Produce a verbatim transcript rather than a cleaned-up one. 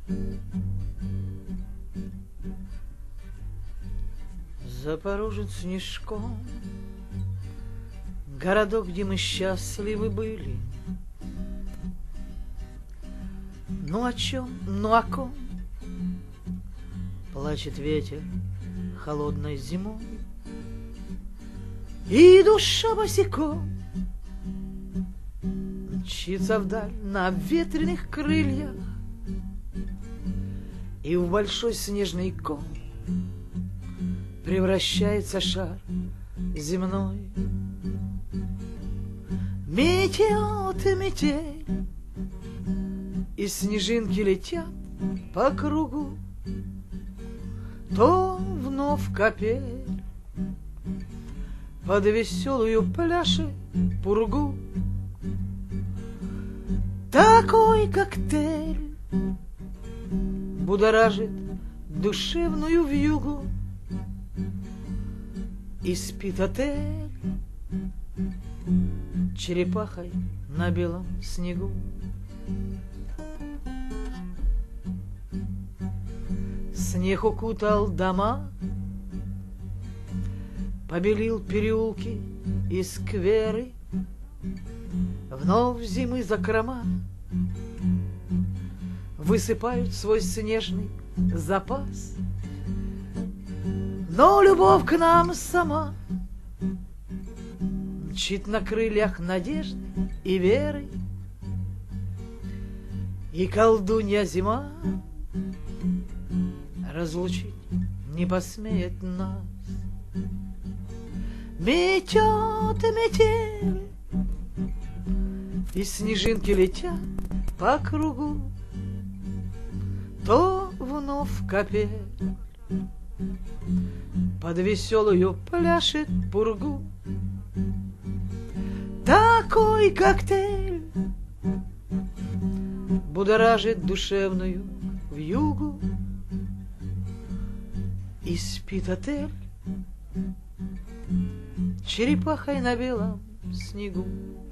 Запорожен снежком городок, где мы счастливы были. Ну о чем, ну о ком плачет ветер холодной зимой, и душа босиком мчится вдаль на ветреных крыльях, и в большой снежный ком превращается шар земной. Метет метель, и снежинки летят по кругу, то вновь капель под веселую пляшет пургу. Такой коктейль будоражит душевную вьюгу, и спит отель черепахой на белом снегу. Снег укутал дома, побелил переулки и скверы, вновь зимы закрома высыпают свой снежный запас. Но любовь к нам сама мчит на крыльях надежды и веры, и колдунья зима разлучить не посмеет нас. Метет метель, и снежинки летят по кругу, то вновь капель под веселую пляшет пургу. Такой коктейль будоражит душевную вьюгу, и спит отель черепахой на белом снегу.